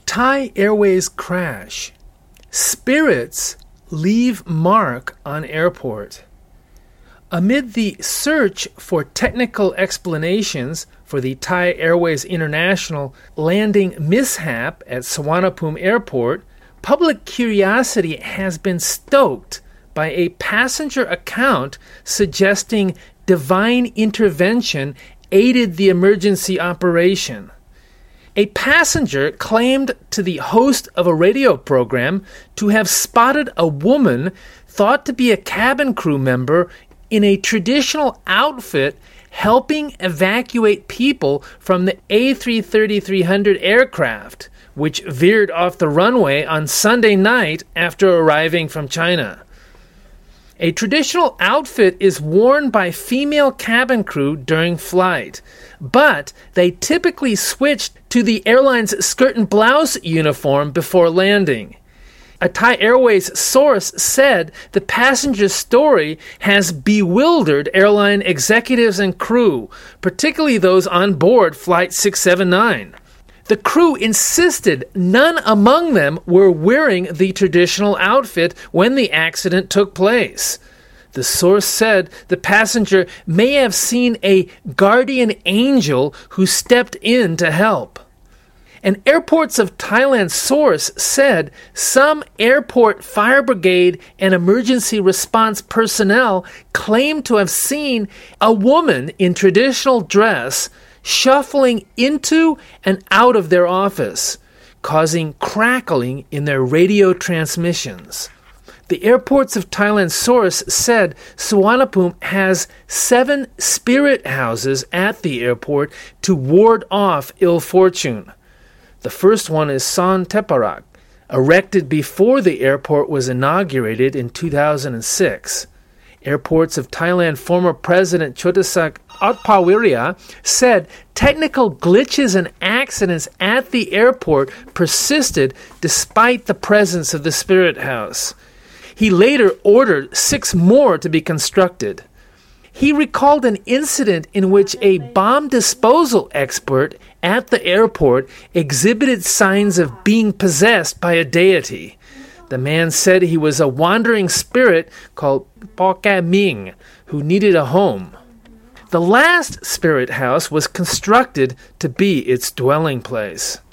Thai Airways crash. Spirits leave mark on airport. Amid the search for technical explanations for the Thai Airways International landing mishap at Suvarnabhumi Airport, public curiosity has been stoked by a passenger account suggesting divine intervention aided the emergency operation. A passenger claimed to the host of a radio program to have spotted a woman thought to be a cabin crew member in a traditional outfit helping evacuate people from the A330-300 aircraft, which veered off the runway on Sunday night after arriving from China. A traditional outfit is worn by female cabin crew during flight, but they typically switched to the airline's skirt and blouse uniform before landing. A Thai Airways source said the passenger's story has bewildered airline executives and crew, particularly those on board Flight 679. The crew insisted none among them were wearing the traditional outfit when the accident took place. The source said the passenger may have seen a guardian angel who stepped in to help. An Airports of Thailand source said some airport fire brigade and emergency response personnel claimed to have seen a woman in traditional dress shuffling into and out of their office, causing crackling in their radio transmissions. The Airports of Thailand source said Suvarnabhumi has 7 spirit houses at the airport to ward off ill fortune. The first one is Son Teparak, erected before the airport was inaugurated in 2006. Airports of Thailand former President Chotasak Otpawiria said technical glitches and accidents at the airport persisted despite the presence of the Spirit House. He later ordered 6 more to be constructed. He recalled an incident in which a bomb disposal expert at the airport exhibited signs of being possessed by a deity. The man said he was a wandering spirit called Poka Ming, who needed a home. The last spirit house was constructed to be its dwelling place.